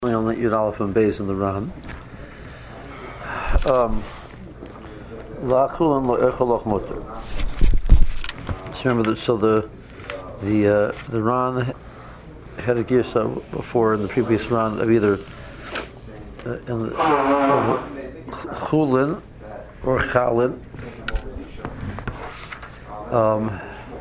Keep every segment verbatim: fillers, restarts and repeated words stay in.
On the Yud Aleph and Beis in the Ran. Um, Lachul and Lo'echoloch Mutter. So remember that. So the the uh, the Ran had a girsa before in the previous Ran of either uh, in the, uh, Chulin or Chalin. Um,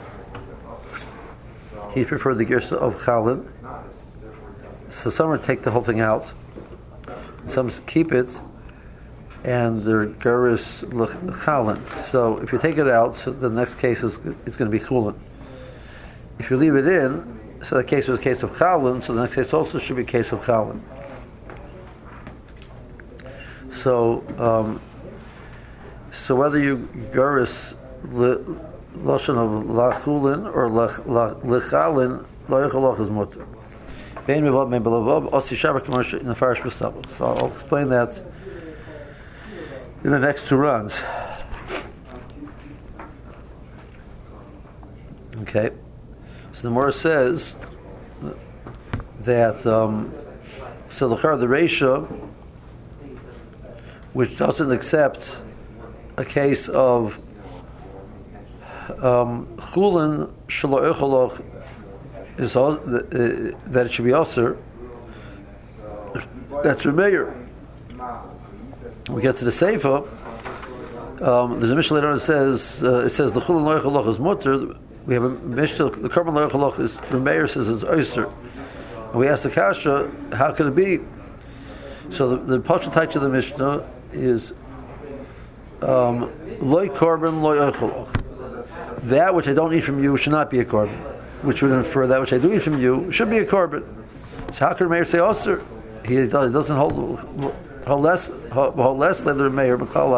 he preferred the girsa of Chalin. So some would take the whole thing out, some keep it, and their gur is chalin. So if you take it out, so the next case is it's going to be chulin. If you leave it in, so the case is a case of chalin, so the next case also should be a case of chalin. So, um, so whether you gur is lashon of lachulin or lechalin, lo yecholach is mutter. In the So I'll explain that in the next two runs. Okay. So the Morah says that um, so the Char the Reisha, which doesn't accept a case of um, Chulin Shelo Echoloch, is uh, that it should be Aser. That's Remeir. We get to the Seifa. Um, there's a Mishnah later on that says uh, it says the Chulin Lo Yecholach is Mutter. We have a Mishnah the Korban Lo Yecholach is Remeir says it's Aser. And we ask the Kasha, how can it be? So the, the Pashat Taich of the Mishnah is um, Lo Korban Lo Yecholach. That which I don't need from you should not be a korban, which would infer that which I do eat from you should be a korban. So how can the mayor say Osir? He doesn't hold hold less hold less than the mayor.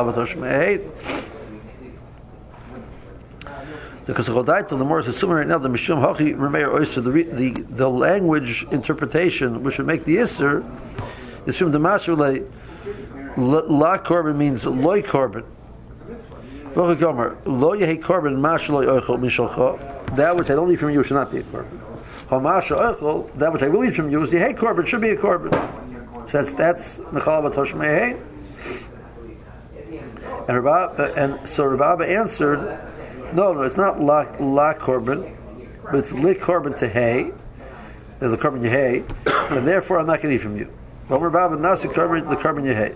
Because the more is assuming right now the mishum hachi remeir oyster the the the language interpretation which would make the isser is from the mashu la korban means loy korban. Lo yehi korban mash loy ochel mishalcha. That which I don't eat from you should not be a korban. Hamasha ochel, that which I will eat from you is the hey korban should be a korban. So that's that's mechal batosh mehei. And Rabba, and so Rabba answered, no, no, it's not la la korban, but it's li korban to hay, the korban yehei, and therefore I'm not going to eat from you. But Rabba nasi korban the korban yehei.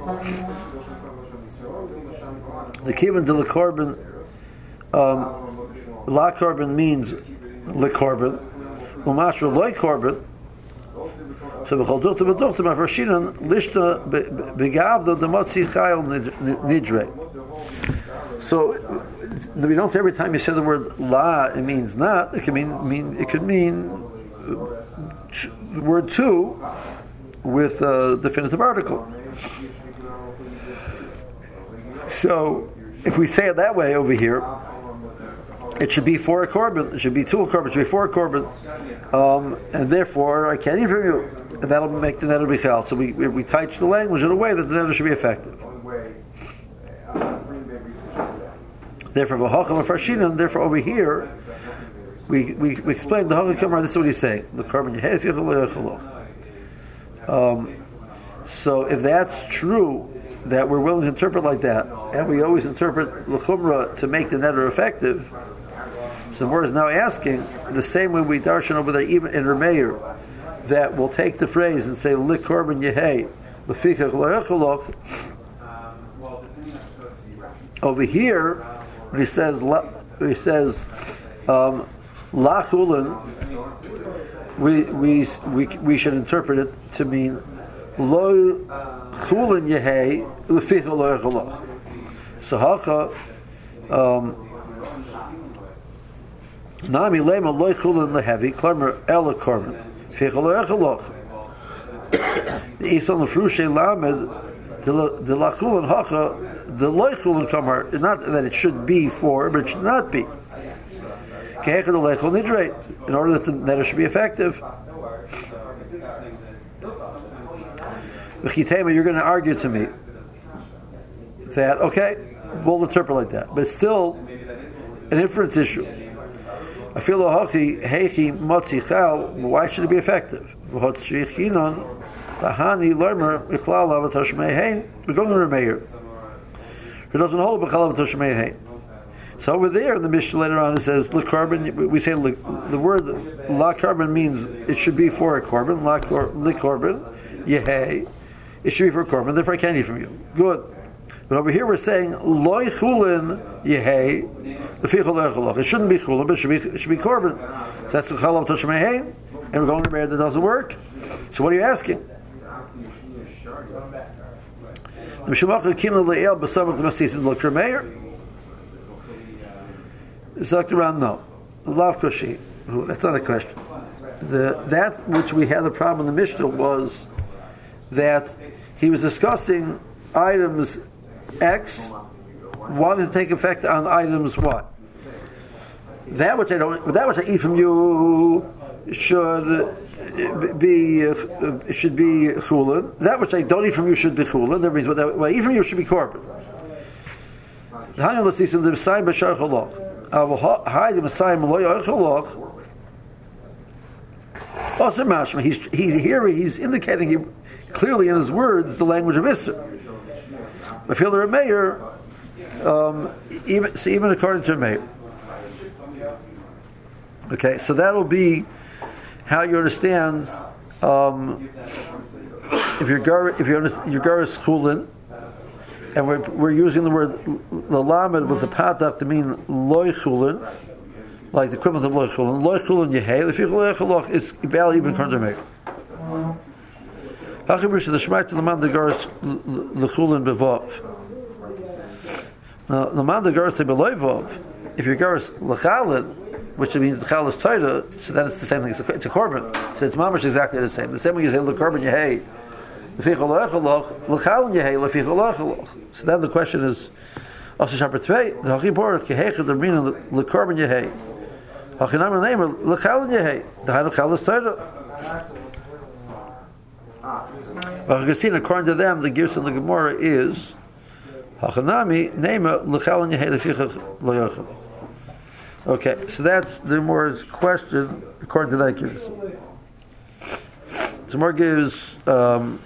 The kivan to the korban. Um, La korban means le korban, umashra loy korban. So b'chol duchta b'duchta ma'farshinan lishna begavda demotzi chayil nidre. So we don't say every time you say the word la it means not. It can mean mean it could mean word two with a definitive article. So if we say it that way over here, it should be for a korban. It should be two a korban. It should be for a korban, um, and therefore I can't eat from you. And that'll make the neder bichal. So we we, we touch the language in a way that the neder should be effective. Therefore, v'hacham afarshinan. Therefore, over here, we we, we explain the hacham kamar. This is what he's saying. The korban yehei yecholoch. Um So if that's true, that we're willing to interpret like that, and we always interpret l'chumra to make the neder effective. So the word is now asking the same way we darshan over there, even in Remeir, that we'll take the phrase and say "lik korban yehei lefikach lo yecholach." Over here, when he says when he says um, lachulin, we we we we should interpret it to mean lo chulin yehei lefikach lo yecholach. So hacha. Um, Nami lema loy chulin lehevi klamer ela korban fichol echoloch. The ison lefrushe lamed the lachulin hacha the loy chulin kamar. Not that it should be for, but it should not be. Kehechad olechol nidreit in order that the neder should be effective. V'chitema, you're going to argue to me that okay, we'll interpret like that, but it's still an inference issue. I feel a hachi heichi motzi chal. Why should it be effective? Bahani Lermer Ichlal Avatosh Mehein. We're going to Remeir. He doesn't hold Bechal Avatosh Mehein. So over there in the Mishnah later on it says the carbon. We say the word la carbon means it should be for a carbon. La carbon, yehei. It should be for a carbon. Therefore, I can't eat from you. Good. But over here we're saying loy chulin yehei. The fichol. It shouldn't be chulin, but it should be it should be carbon. So that's the chalav toshim mehein, and we're going to Meir that doesn't work. So what are you asking? The Mishumach Kim Le'el B'Samach L'Masisin look for Meir. Zucked around, no. Lav Koshi. That's not a question. The, that which we had the problem in the Mishnah was that he was discussing items X, wanted to take effect on items what? That which I don't, that which I eat from you should be uh, should be chulin. That which I don't eat from you should be chulin. That means what I eat from you should be korban. He's he's here. He's indicating he, clearly in his words the language of Isser. But feel the Meir, um, even so even according to Meir. Okay, so that'll be how you understand um, if your gar if your your gar is chulin. And we're, we're using the word the lamed with the patach to mean loy chulin, like the equivalent of loy chulin. Loy chulin yehei. The fichol loy chulin is valid even according to Meir. Hachibush the shmait to the man the garis the chulin bevav. Now the man the garis beloy vav. If your garis lechalin, which means the chal is tighter, so then it's the same thing. It's a, it's a korban. So it's mamash exactly the same. The same way you say the korban yehei. So then the question is, also chapter two, the hachibor kehechad the meaning the korban yehei. Hachinam name lechalin yehei. The hanu chal is tighter. But you can see, according to them, the Girs and the Gemara is hachinami name lechalin yehei lefichach lo yochel. Okay, so that's the Gemara's question according to that Girs. The Gemara gives. Um,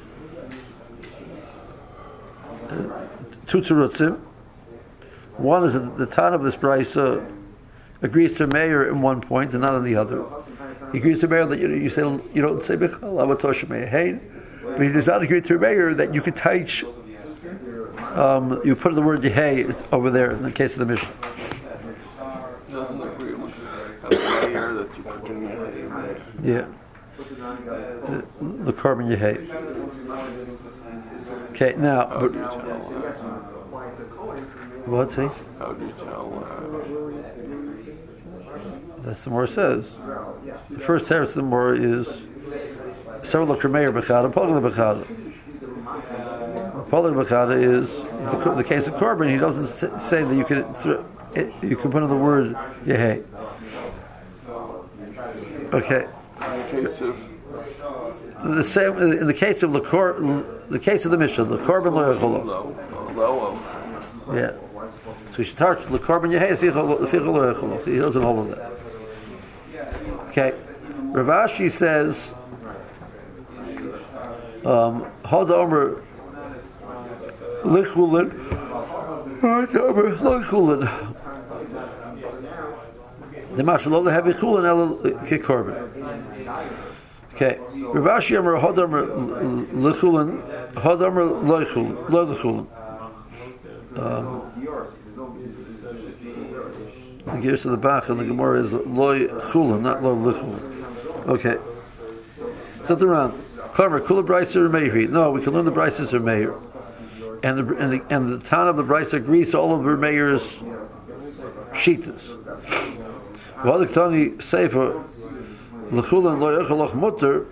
Two tzurutzim. One is that the Tan of this brisa agrees to Meir in one point and not on the other. He agrees to Meir that you, you say you don't say Bechal Avatosh Mehein, but he does not agree to Meir that you could teach. Um, you put the word Yehei over there in the case of the Mishnah. Doesn't agree with Meir that you put in Yehei. Yeah, the, the korban Yehei. Okay, now. How do you tell? Uh, What's he? how do you tell? Uh, That's the Gemara says. The first teretz of the Gemara is several Kremeir Bechada, Polig Bechada. Polig Bechada is the, the case of korban. He doesn't say that you can you can put in the word Yehei. Okay. in the case of The same in the case of the cor, the case of the Mishnah, the korban lo yachol. low, Yeah. So we should touch the korban yehei the fichol lo yachol. He doesn't hold of that. Okay. Rav Ashi says, um, Hod Omer lichulin, Hod Omer lichulin. The mashal lo heavy chulin el kikorban. Okay. Rav Ashi Omer Hod Omer lichulin, Hod Omer lo lichulin, lo lichulin. Um, the gears of the Bach and the Gemara is loy chulin, not lo lichulin. Okay. Something around. Clever. Kula Bryce or Meir. No, we can learn the Bryces or Meir, and the and the, and the town of the Bryce agrees to all of the Meir's shitas. V'hadaktani sefer lechulin lo yechalach mutter.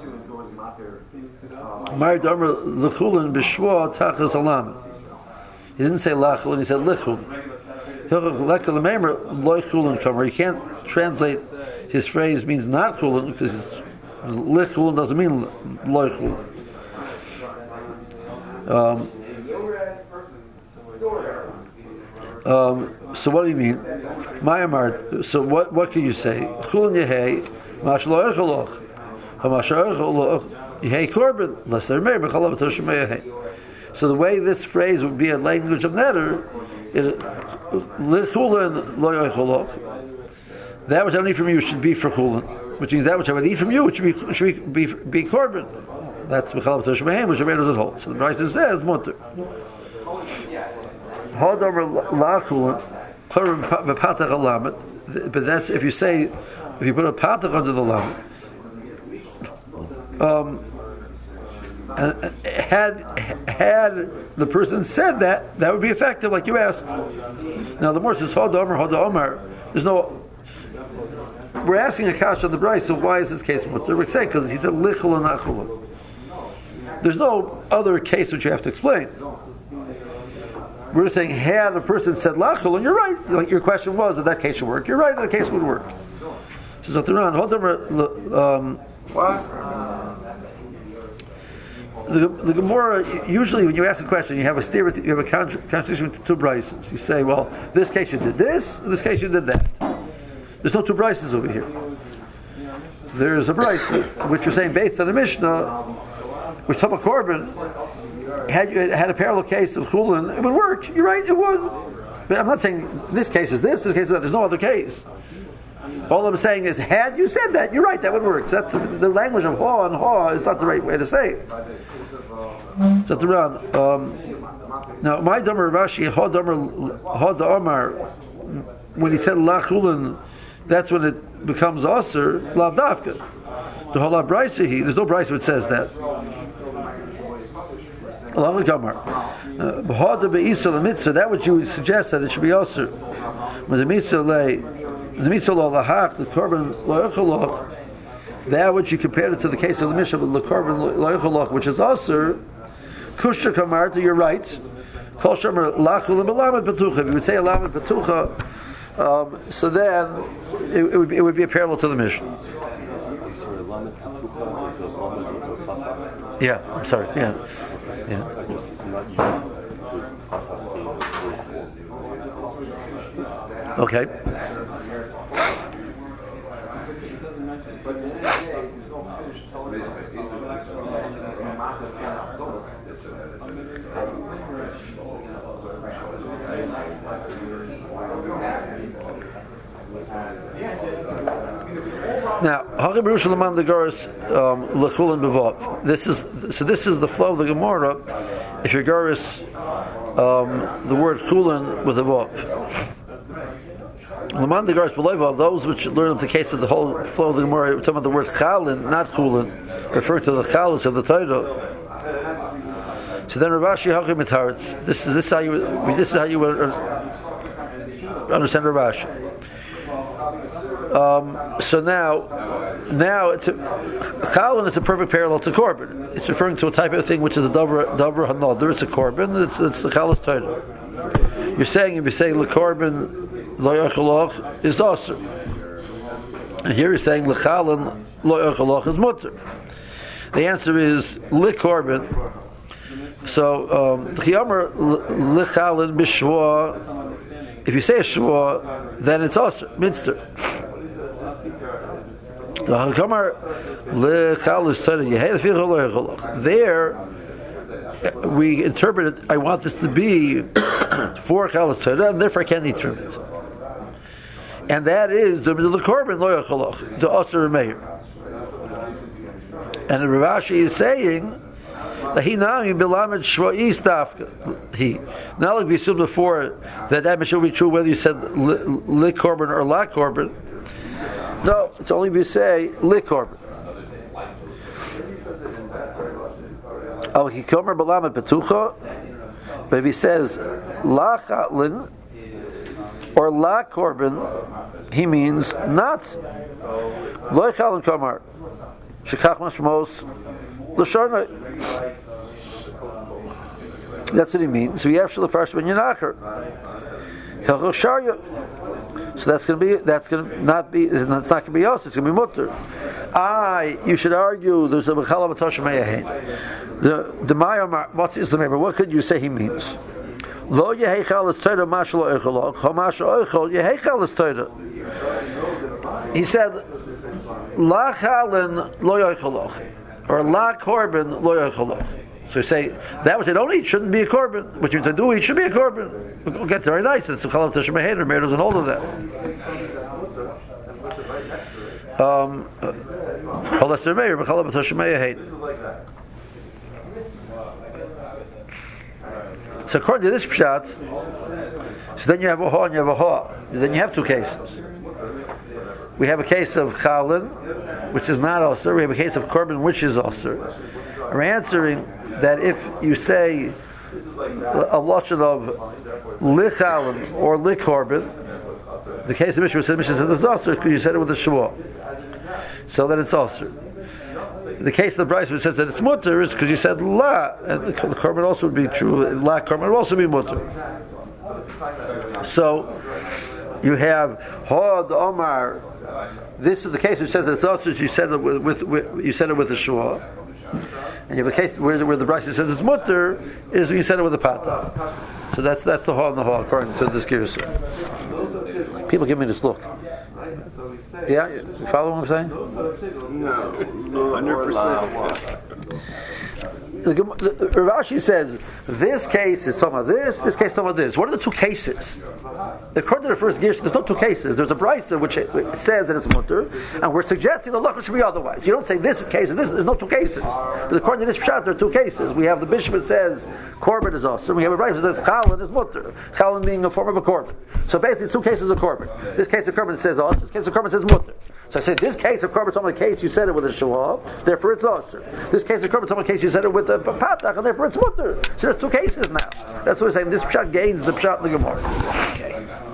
Meir damer lechulin b'shua tachas alam. He didn't say lachulin. He said lichulin. Lekal meimer lo chulin kamer. You can't translate his phrase means not chulin because it's lichulin doesn't mean lo chulin. Um, um, so what do you mean? Mayamar. So what what can you say? Chulin yehei mash lo echoloch, hamash echoloch Yehei korban, unless they're married. So the way this phrase would be a language of neder is lichulin lo yocholoch. That which I don't eat from you should be for chulin, which means that which I would eat from you should be should be be, be korban. That's mechalav tosh mehem, which a man doesn't hold. So the Brisa says mutter. Hodomer lachulin korban b'patach alamet. But that's if you say if you put a patach under the lamet. Um, and had had the person said that, that would be effective, like you asked. Now the more says Hodomer Hodomer. There's no. We're asking a kasha on the Brisa, so why is this case mutter? We're saying because he said lichul and nachul. There's no other case which you have to explain. We're saying had a person said lachul, and you're right. Like your question was that that case should work. You're right. That case would work. So Zotaran Hodomer. Um, what? The, the Gemara, usually when you ask a question, you have a stereotype, you have a contradiction with two brises. You say, well, this case you did this, in this case you did that. There's no two brises over here. There's a brise, which you're saying based on the Mishnah, which Tama Korban, had you had a parallel case of Chulin, it would work. You're right, it would. But I'm not saying this case is this, this case is that. There's no other case. All I'm saying is, had you said that, you're right, that would work. That's the, the language of ha and ha is not the right way to say it. So the round. Um, now, my Damar Rashi, ha Damar, ha Damar, when he said lachulin, that's when it becomes aser lav dafka. The whole brisa, he there's no brisa which says that. Lav Damar, ha de beisa la mitzvah. That would you suggest that it should be aser. When the mitzvah lay. The mitzvah lahach, the korban loyacholoch, that which you compared it to the case of the Mishnah, the korban loyacholoch, which is aser, kushta kamarta, you're right. Kol shomer lachul b'lamed betucha. If you would say a lamed betucha, um, so then it, it would be, it would be a parallel to the Mishnah. Yeah, I'm sorry. Yeah, yeah. Okay. Now, Hagim Yerushalayim and the Garis Lechul and Bevot. This is so. This is the flow of the Gemara. If your Garis, um, the word Chulin with a Vot. Laman the Garis B'Leiva, those which learn of the case of the whole flow of the Gemara, we're talking about the word Chalin, not Chulin, referring to the Chalis of the Torah. So then Rav Ashi Hagim Mitaretz. This is this is how you this is how you would understand Rav Ashi. Um, so now, now it's a, Chalin is a perfect parallel to Korban. It's referring to a type of thing which is a Davar Davar Hanadar. It's a Korban. It's, it's the Chalas Torah. You're saying if you say the Korban Lo Yachaloch is Aser, and here you're saying Lechalin Lo Yachaloch is Mutter. The answer is Li Korban. So um, Chiyamar Lechalin B'Shua. If you say a Shua, then it's Aser Minster. There, we interpret it, I want this to be for Chalas Torah, and therefore I can't eat from it. And that is the Korban Lo Yachaloch, the Aser Meir. And the Rav Ashi is saying that he now in Bilamed Shvoi Stafka. He now like we assumed before that that should be true whether you said Li Korban or La Korban. No, it's only if you say Li Korban. Oh, he Komer Bilamed Betucha, but if he says La Chatlin or La Korban, he means not Lo Chalin Komer Shekach Mashmos L'Shorna. That's what he means. So we have the first ben Yenacher. He'll show you. So that's going to be. That's going to not be. It's not going to be us. It's going to be mutter. I. You should argue. There's a b'chala b'tosh meyahin. The the Mayamar. What's his name? What could you say he means? Lo yehechal es Torah mashlo echolach. Hamash oichol yehechal es Torah. He said, La chalin lo yecholach. or la korban lo yacholoch. So you say that which they don't eat shouldn't be a korban. What you do eat should be a korban. We'll get very nice. It's a chalav tashma heder. Meir doesn't hold of that. Um, unless they're meir, but chalav tashma heder. So according to this pshat, so then you have a ha and you have a ha. Then you have two cases. We have a case of chalin, which is not osir. We have a case of korban, which is osir. We're answering that if you say a lashon of lichalin or likorban, the case of Mishnah says Mishnah says it's osir because you said it with a shua, so that it's osir. The case of the Brisa which says that it's mutter is because you said la, and the korban also would be true. La korban would also be mutter. So you have ha the Omar. This is the case which says that it's also you said it with, with, with you said it with a shua, and you have a case where, where the Brisa says it's mutter is when you said it with a pata. So that's that's the ha and the ha according to this Girsa. People give me this look. Yeah, you follow what I'm saying? No, one hundred percent. The, the, the, Rav Ashi says this case is talking about this, this case is talking about this. What are the two cases? According to the first Gish, there's no two cases. There's a Brisa which says that it's mutter, and we're suggesting the lacha should be otherwise. You don't say this case and this. There's no two cases. But according to this pshat, there are two cases. We have the bishop that says korban is osir. We have a Brisa that says chalin is mutter. Chalin being a form of a korban. So basically, two cases of korban. This case of korban says osir. This case of korban says mutter. So I say this case of korban is on a case you said it with a shua, therefore it's osir. This case of korban is on a case you said it with a patach, and therefore it's mutter. So there's two cases now. That's what we're saying. This pshat gains the pshat in the Gemara. Okay.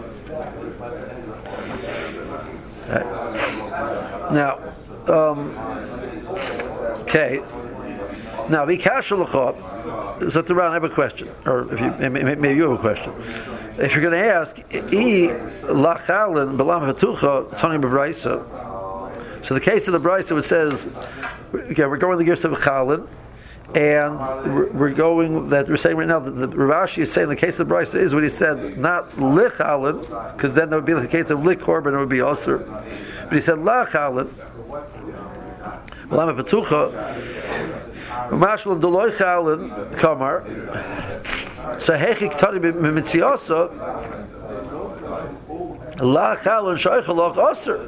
Right. Now, um, okay. Now, vikasha l'chot. So, Taran, I have a question, or if you maybe you have a question. If you're going to ask, I lachalin belam hatucha tani b'braysa. So the case of the braysa which says, okay, we're going the gears of chalin, and we're going that we're saying right now that the Rav Ashi is saying the case of the braysa is what he said, not lichalin, because then there would be the case of likorban, it would be osir. But he said lachalin belam hatucha mashal deloy chalin kamar. So hechik tani b'mitziasa la chalon shoichalach aser.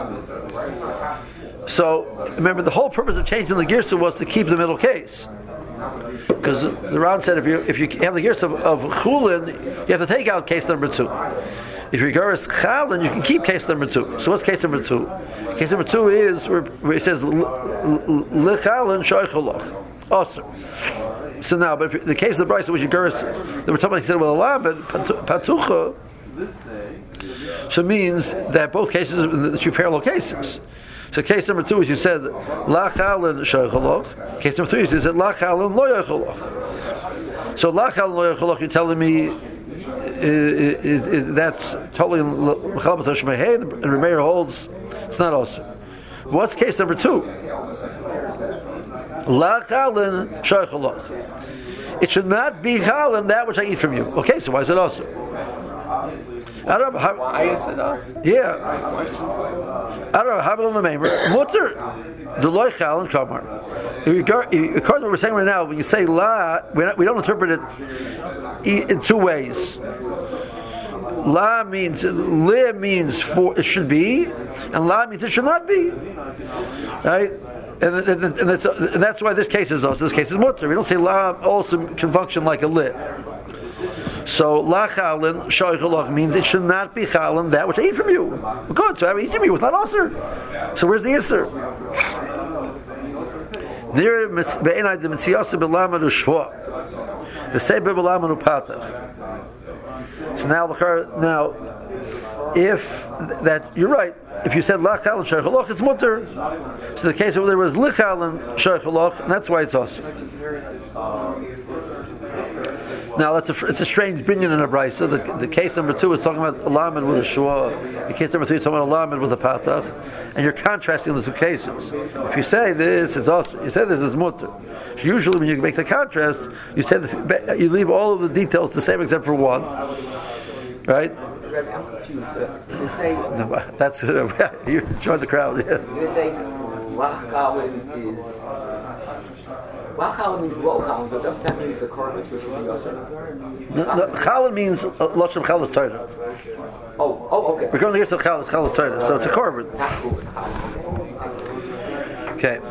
So remember, the whole purpose of changing the girsa was to keep the middle case, because the Ran said if you if you have the girsa of, of chulin, you have to take out case number two. If you go as chalon, you can keep case number two. So what's case number two? Case number two is where, where it says lechalon shoichalach aser. So now, but if the case of the Brisa, which you girls, they were talking about, he said, well, Allah, but patucha, so it means that both cases are two parallel cases. So case number two is you said la chalon shoichalach. Case number three is you said la chalon lo yachalach. So la chalon lo yachalach, you're telling me uh, it, it, it, that's totally mechalab tashma heder, and Remeir holds it's not also. What's case number two? La chalin shoichalach. It should not be chalin that which I eat from you. Okay, so why is it also? I don't know how, why is it also? Yeah. I don't know how about the member mutter the loy chalin kamar. According to what we're saying right now, when you say la, we don't, we don't interpret it in two ways. La means le means for it should be, and la means it should not be. Right? And, and, and, that's, and that's why this case is also this case is mutter. We don't say la also can function like a lit. So la chalin shoichalach means it should not be chalin that which I eat from you. Good, so I eat from you. It's not osir. So where's the answer? There be'enai the mitziyasa b'lamad u'shva, the sebe b'lamad u'patach. So now now if that you're right. If you said lach chalon shoichalach, it's mutter. So the case over there was lichalon shoichalach, and that's why it's us. Now that's a it's a strange binyan in a brayso. The, the case number two is talking about a lamed with a shua. The case number three is talking about a lamed with a patach, and you're contrasting the two cases. If you say this, it's also you say this is mutter. So usually when you make the contrast, you say this, you leave all of the details the same except for one, right? I'm confused. If you say no, that's uh, you join the crowd. Yeah. If you say lach chalin is Well, challah means low challah, so doesn't that mean the korban which would be also? No, no, challah means uh, lashon challah Torah. Oh, oh, okay. We're going to get to challah challah Torah, so it's a korban. Okay.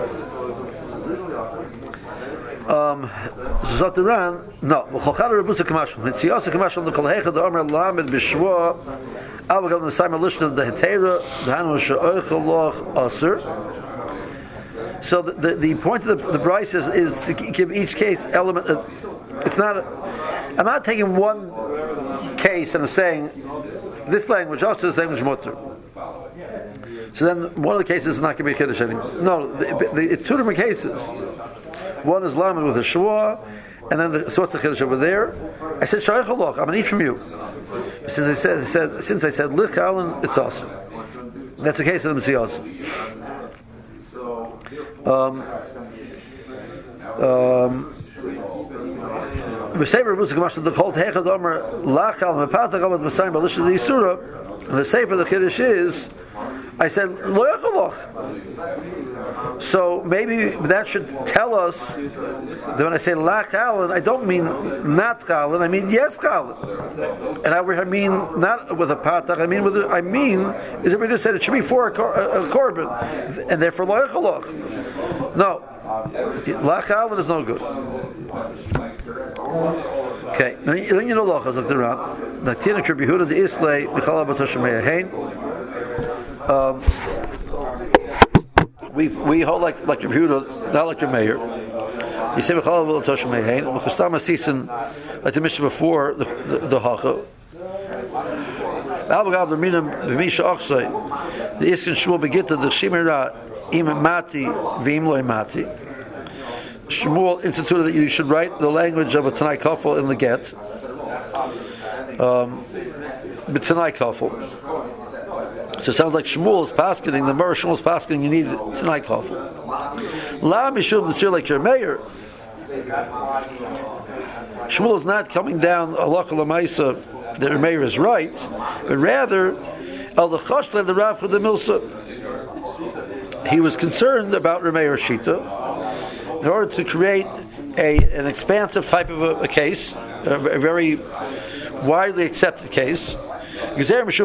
Um, Zotaran, no. V'cholchad rebusa kamashim. Nitziyasa kamashim the kolhecha the omer lamed b'shua. Avagam the Simon Lishna the hetera the hanu she'oichel loch aser. So the, the the point of the the Bryce is, is to give each case element. Of, it's not. A, I'm not taking one case and I'm saying this language also this language mutter. So then one of the cases is not going to be kiddush anymore. No, the, the, it's two different cases. One is lamed with a shua, and then the, so what's the chiddush over there? I said shayach loch. I'm going to eat from you. Since I said, I said since I said lich alan, it's awesome. That's the case of the Messias. Um. Um. The Sefer Musa Kamash the Chol Tehechad Omer Lachal Mepatach Amad Masayim Balishah the Yisura. And the Sefer the Chiddush is, I said Lo Yachalach. So maybe that should tell us that when I say La Chalin, I don't mean not Chalin, I mean yes Chalin. And I mean not with a patach, I mean with a, I mean is it we just said it should be for a, cor, a, a korban, and therefore Lo Yachalach. No, La Chalin is no good. Okay, then you know Lachas of the Ram. Naktina Krib Yehuda the Islay Michala Batashim Me'ahain. Um. We we hold like like your Yehuda, not like your mayor. You say v'chalav v'lotosh me'ahain. V'chustam asisin like the mission before the the, the hacha. V'albagav l'minam v'misha achsay. The iskin shmuel begita the shimira im mati v'im loy mati. Shmuel instituted that you should write the language of a Tanai Kafel in the get. Um, but Tanai Kafel. So it sounds like Shmuel is paskening, the Mer Shmuel is paskening, you need tonight coffee. La Mishum the like your mayor. Shmuel is not coming down Allah Lamaisa that your mayor is right, but rather Al the Chashla the Rav for the Milsa. He was concerned about Remeir Shita in order to create a an expansive type of a, a case, a, a very widely accepted case. So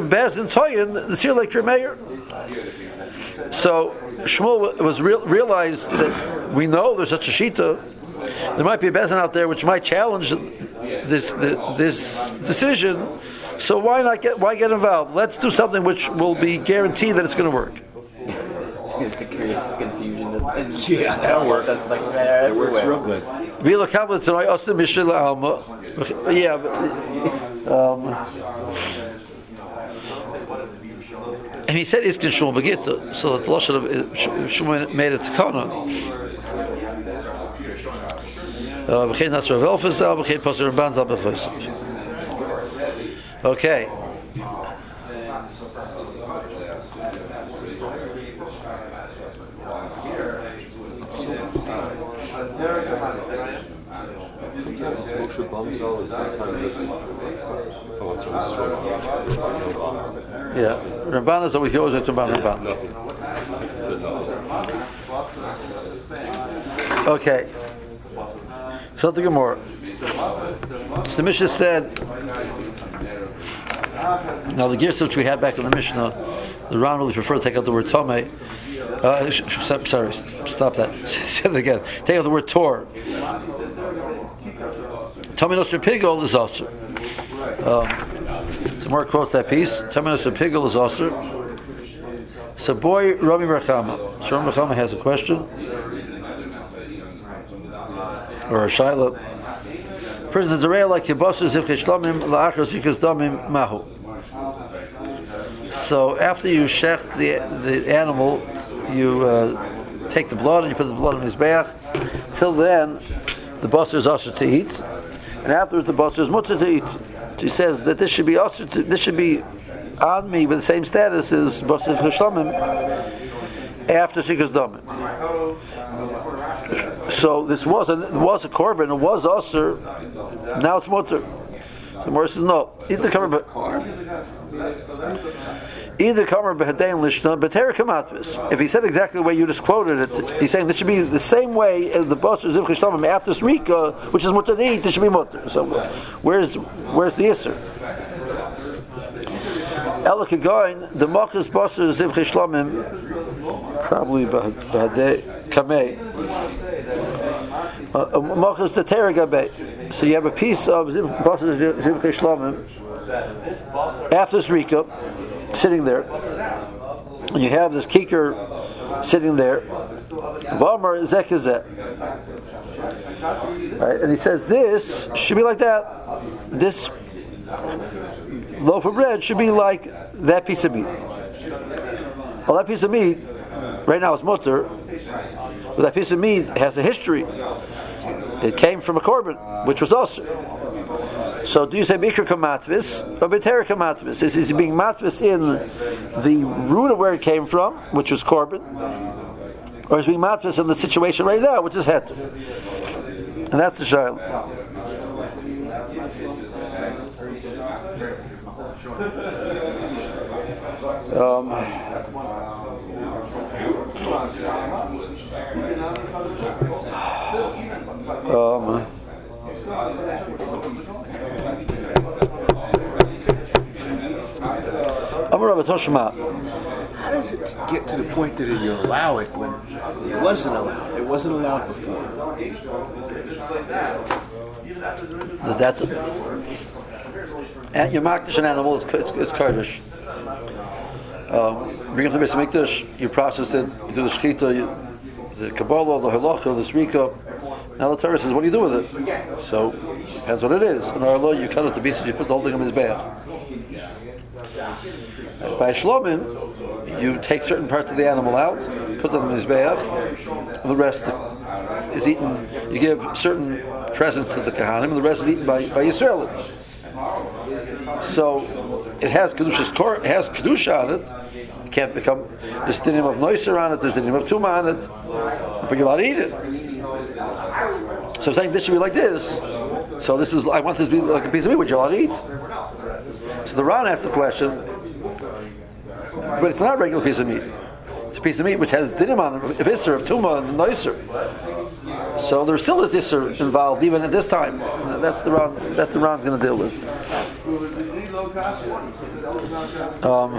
Shmuel was real, realized that we know there's such a shita. There might be a bezin out there which might challenge this the, this decision. So why not get why get involved? Let's do something which will be guaranteed that it's going to work. It creates the confusion. That, yeah, that'll work. That's like that it works real good. Yeah. Um, And he said Iskin Shmuel Begita, so that the Lashon of Shmuel made it Takana. B'chein Nasser of Elfazal, B'chein Passer of Banzal B'chosam. Okay. Sometimes it's Moshe Banzal, and sometimes it's oh, I'm sorry, this is right. Yeah, Ramban is always always to Ramban. Ramban. Okay. So the Gemara. So the Mishnah said. Now the gears which we had back in the Mishnah, the Ran really preferred to take out the word Tomei. Uh, sh- sh- sorry, stop that. Say it again. Take out the word Tor. Tomei Nosher Pigol is also. Um, Some more quotes that piece. Taminus a Pigel is also. So boy Rami Rachama. So Rami Rachama has a question. Or a Shaila. Person is a real like Yabosses if Kishlamim La'achos Yikas Damim Mahu. So after you shech the the animal, you uh, take the blood and you put the blood in his bath. Till then, the bosser is also to eat. And afterwards the bosser is mutter to eat. He says that this should be also to, this should be on me with the same status as Bosser Cheshlamim after Shikas Damim. So this was a was a korban, it was usher, now it's mutter. So Morris says no. Either cover, either cover b'hadein lishna b'tera kamatvis. If he said exactly the way you just quoted it, he's saying this should be the same way as the boss of zivchei shlamim after Srika, which is mutter to eat. This should be mutter. So where's where's the isser? Ela kegoin the machas boss of zivchei shlamim probably b'hadei kamei. Machas the tera gabei. So you have a piece of boss of zivchei shlamim after Srika sitting there, and you have this kicker sitting there. V'amar zekazet. Right, and he says this should be like that. This loaf of bread should be like that piece of meat. Well, that piece of meat right now is mutter, but that piece of meat has a history. It came from a korban, which was also. So do you say Bikra Kamatvis or B'tera Kamatvis? Is he being matvis in the root of where it came from, which was korban, or is he being matvis in the situation right now, which is heter? And that's the shayla. Um, um, How does it get to the point that you allow it when it wasn't allowed? It wasn't allowed before. That's it. And your makdish an animal, it's it's, it's kurdish. Um, bring it to the Beis Hamikdash, you process it, you do the shechita, you, the kabbalah, the halacha, the srika. Now the Torah says, what do you do with it? So depends what it is. In our law, you cut it to pieces, you put the whole thing in his bag. By shlomim, you take certain parts of the animal out, put them in his bag, and the rest is eaten. You give certain presents to the kahanim, and the rest is eaten by by Yisraelim. So it has kedusha, it has kedusha on it. It can't become. There's the name of noiser on it. There's the name of tuma on it, but you're allowed to eat it. So I'm saying this should be like this. So this is. I want this to be like a piece of meat which you're allowed to eat. So the Ran asks the question, but it's not a regular piece of meat. It's a piece of meat which has dinim on it, of isser, of tuma, and noiser. So there still is isser involved even at this time. That's the Ran. That's the Ran's going to deal with. Um,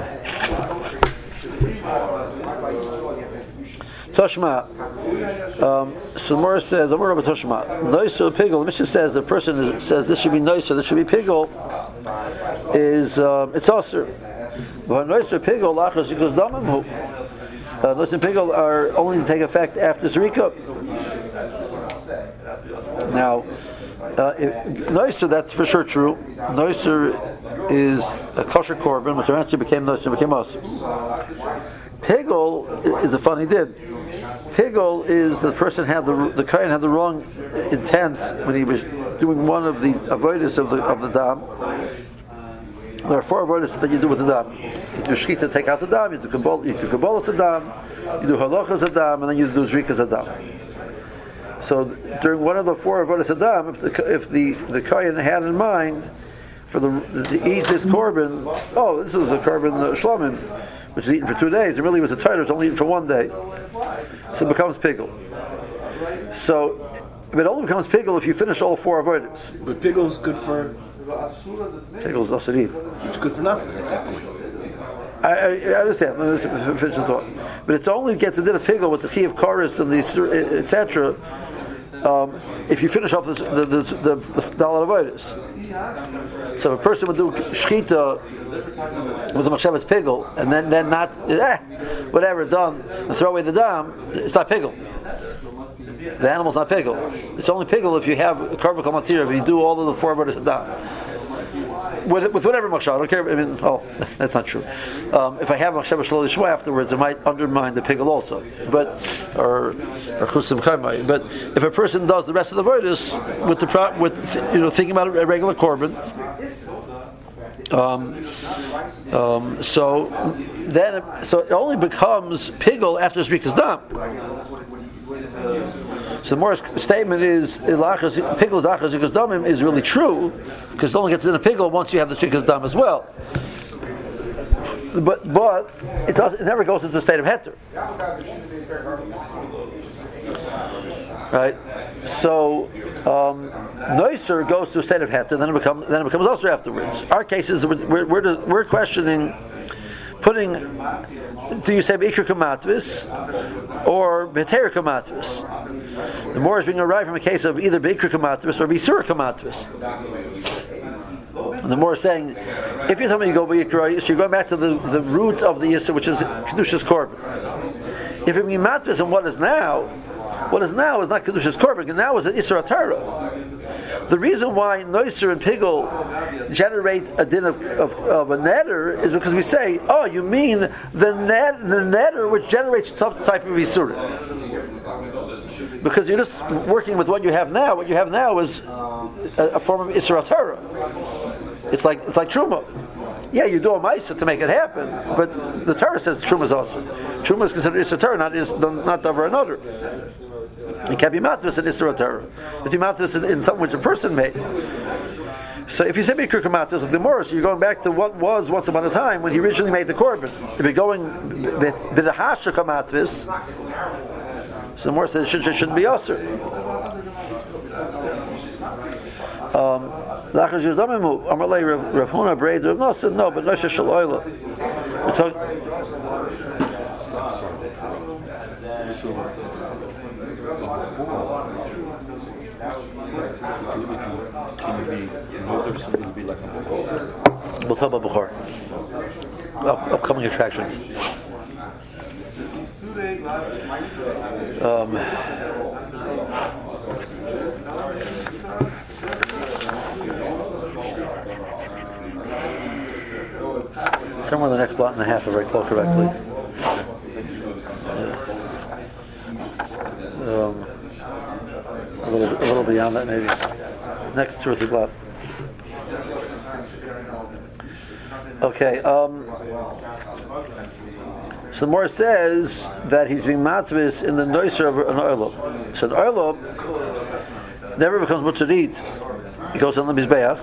Toshma. Um, so Morris says, Amar Rabbi Toshma. Noiser pigel. The Mishnah says the person is, says this should be noiser, this should be pigel. Is um, it's also. But noiser pigel lachas because damimhu. Noiser and pigel are only to take effect after zrika. Now, uh, noiser, that's for sure true. Noiser is a kosher korban, which eventually became noiser, became us. Pigel is a funny did. Pigel is the person had the the kohen had the wrong intent when he was doing one of the avodas of the of the dam. There are four avodas that you do with the dam. You do shchita, take out the dam. You do kabbalah, you do kabbalah as a dam. You do halachas as a dam, and then you do zrika as a dam. So during one of the four avodas adam, if the if the the kohen had in mind for the to eat this korban, oh, this is a korban uh, shlomim, which is eaten for two days. It really was a tighter; it's only eaten for one day, so it becomes pigel. So it only becomes pigel if you finish all four avodas. But pigel is good for. Pigel is also eat. It's good for nothing at that point. I, I, I understand. Let me finish the thought. But it's only gets to do the pigel with the chi of chorus and the et cetera. Um, if you finish off the the the, the, the dalad avodas. So if a person would do shchita with the machshavas pigel and then then not eh, whatever done and throw away the dam, it's not pigel. The animal's not pigel. It's only pigel if you have a korban kol matir, if you do all of the four avodas dam. With, with whatever machshav, I don't care. I mean, oh, that's not true. Um, if I have machshav shaloi shua afterwards, it might undermine the pigel also. But or or chusim kaimai. But if a person does the rest of the avodas with the pro, with you know thinking about a regular korban, um, um, so then it, so it only becomes pigel after zrika's dam. So the Morris statement is pickles achas yikas damim is really true because it only gets in a pickle once you have the yikas dam as well. But but it does it never goes into the state of heter. Right? So um, noiser goes to a state of heter, then it becomes then it becomes also afterwards. Our case is we're we're, we're questioning putting, do you say Be'ikr Kamatvis or Be'ter Kamatvis? The more is being arrived from a case of either Be'ikr Kamatvis or Be'sur Kamatvis. And the more is saying, if you're telling me you go Be'ikr, so you're going back to the, the root of the Yisur, which is Kedushas Korban. If it means Matvis and what is now, what is now is not Kedushas Korban, and now is an Isra Torah. The reason why Noiser and Pigel generate a din of, of, of a netter is because we say, oh, you mean the net, the netter which generates some type of Isurim. Because you're just working with what you have now. What you have now is a, a form of Isra Torah. It's like it's like Truma. Yeah, you do a Maisa to make it happen, but the Torah says Truma is also. Truma is considered Isra Torah, not is not over another. It can't be matvis in Isra Torah. It's be matvis in, in something which a person made. So if you say Be'ikr Kamatvis with the Morris, you're going back to what was once upon a time when he originally made the korban. If you're going B'dahasha Kamatvis, so the Morris says it, should, it shouldn't be Osir. Um, no, but Nosha Shal Oila. We'll talk about Bukhar. Up, upcoming attractions. Um, somewhere in the next block and a half, if I recall correctly. Um, a little, a little beyond that, maybe. Next two or three blocks. Okay. Um, so the Morah says that he's being matvis in the noiser of an oilop. So the oilop never becomes mutter to eat. It goes on the mizbeach.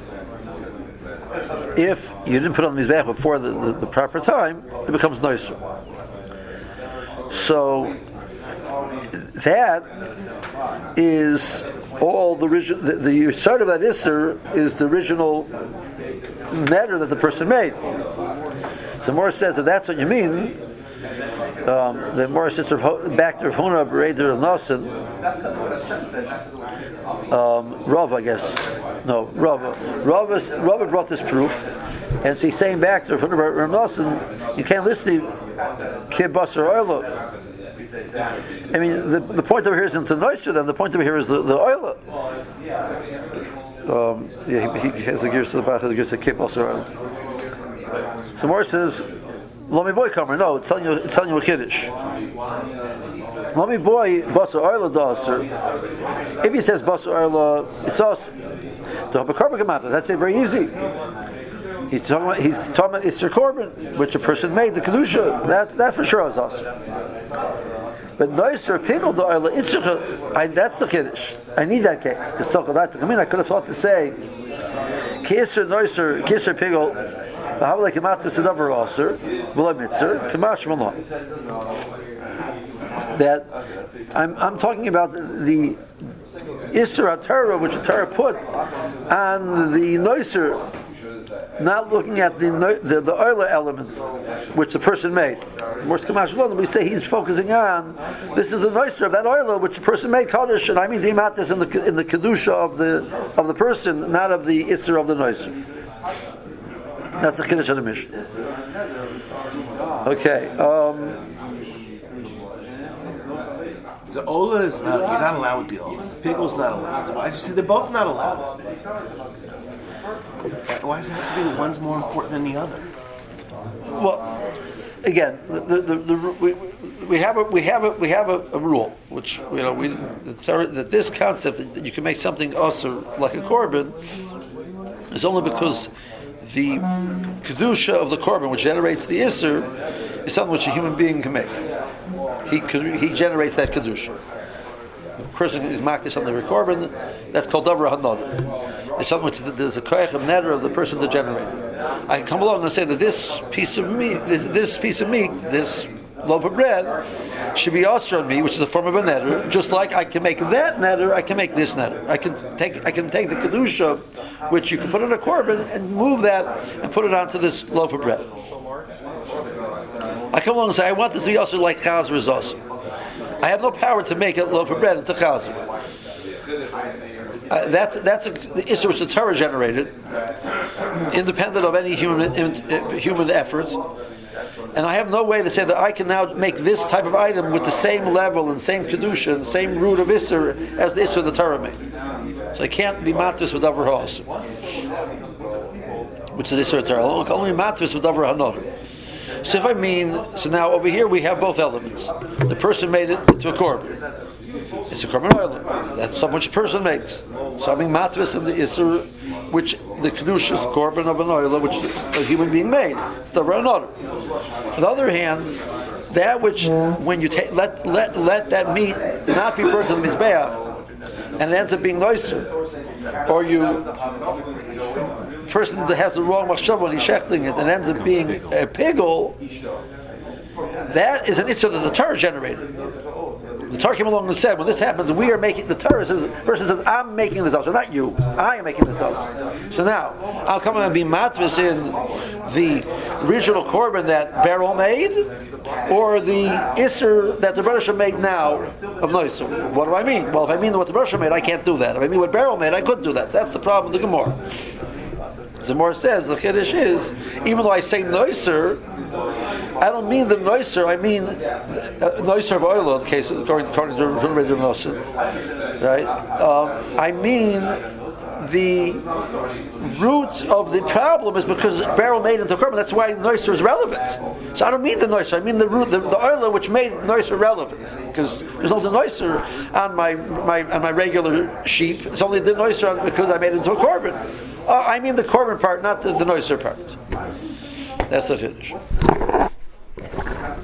If you didn't put on the mizbeach before the, the, the proper time, it becomes noiser. So that is all the original. The, the start of that isser is the original netter that the person made. So Morah says that that's what you mean. Um, the Morah says back to Huna Bereder of Nasan. Um, Rav, I guess. No, Rav. Rav, Rav brought this proof, and so he's saying back to Huna Bereder of Nasan, you can't listen to Kibas or Oilo. I mean, the, the point over here isn't the noiser, then the point over here is the, the oil. Um, yeah, he, he has the gears to the back, the gears to keep also oil. So Morris says, Lomi boy comer. No, it's telling you, it's telling you a kiddush. Lomi boy basa oil doser. If he says basa oil, it's also to have a korban kamata. That's it, very easy. He's talking about he's talking about Isser Korban, which a person made the kedusha. That that for sure is awesome. But noiser pigel the oil itzur. That's the kiddush. I need that case. Because talk about to come in. I could have thought to say kisser noiser kisser pigel. How like kamatus adavar aser v'lo mitzer kamash malon. That I'm I'm talking about the Isser Torah which the Torah put on the noiser. Not looking at the the, the oil element which the person made. More Kamash we say he's focusing on this is the noiser of that oil which the person made Kaddish, and I mean the imatis in the in the kedusha of the of the person, not of the isser of the noiser. That's the kiddush of the Mishnah. Okay. Um, the ola is not. You're not allowed with the ola. The pickle's not allowed. I just they're both not allowed. Why does it have to be the one's more important than the other? Well, again, the, the, the, the, we, we have a we have a we have a, a rule which you know we that this concept that you can make something usher like a korban is only because the kedusha of the korban, which generates the isser, is something which a human being can make. He he generates that kedusha. a person is makdish something for korban, that's called davar hanod. It's something which there's a koyach of neder of the person to generate. I can come along and say that this piece of meat, this, this piece of meat, this loaf of bread, should be osir on me, which is a form of a neder. Just like I can make that neder, I can make this neder. I can take, I can take the kedusha, which you can put on a korban, and move that and put it onto this loaf of bread. I come along and say, I want this to be osir like chazer is osir. I have no power to make a loaf of bread into chazer. Uh, that, that's a, the issue which the Torah generated, independent of any human in, human effort. And I have no way to say that I can now make this type of item with the same level and same kedusha and same root of Isser as the Isser the Torah made. So I can't be matris with davar ha'os, which is Isser Torah. I can only be matris with davar hanod. So if I mean, so now over here we have both elements. The person made it into a korban. It's a korban oil. That's something which a person makes. So I'm being matris in the Isser, which the kedusha is korban of an oil, which a human being made. It's davar hanod. On the other hand, that which when you take let let let that meat not be burnt in the mizbeach, and it ends up being noiser, or you person that has the wrong machshava when he's shechting it and ends up being a pigel, that is an issue that the Torah generated. The Torah came along and said, when this happens, we are making, the Torah says, the person says, I'm making this also, not you. I am making this also. So now, I'll come and be matris in the original korban that Beryl made, or the Isser that the Bereshah made now of Noiser. What do I mean? Well, if I mean what the Bereshah made, I can't do that. If I mean what Beryl made, I couldn't do that. That's the problem with the Gemara. The Gemara says, the Chiddush is, even though I say Noiser, I don't mean the Noiser, I mean uh, Noiser of oil, in the case according, according to Rabbi Nosson. Right? Um, I mean the roots of the problem is because Beryl made into korban. That's why Noiser is relevant. So I don't mean the Noiser, I mean the root, the, the oil which made Noiser relevant. Because there's no the Noiser on my, my on my regular sheep. It's only the Noiser because I made it into a korban. Uh, I mean the korban part, not the, the Noiser part. That's the finish.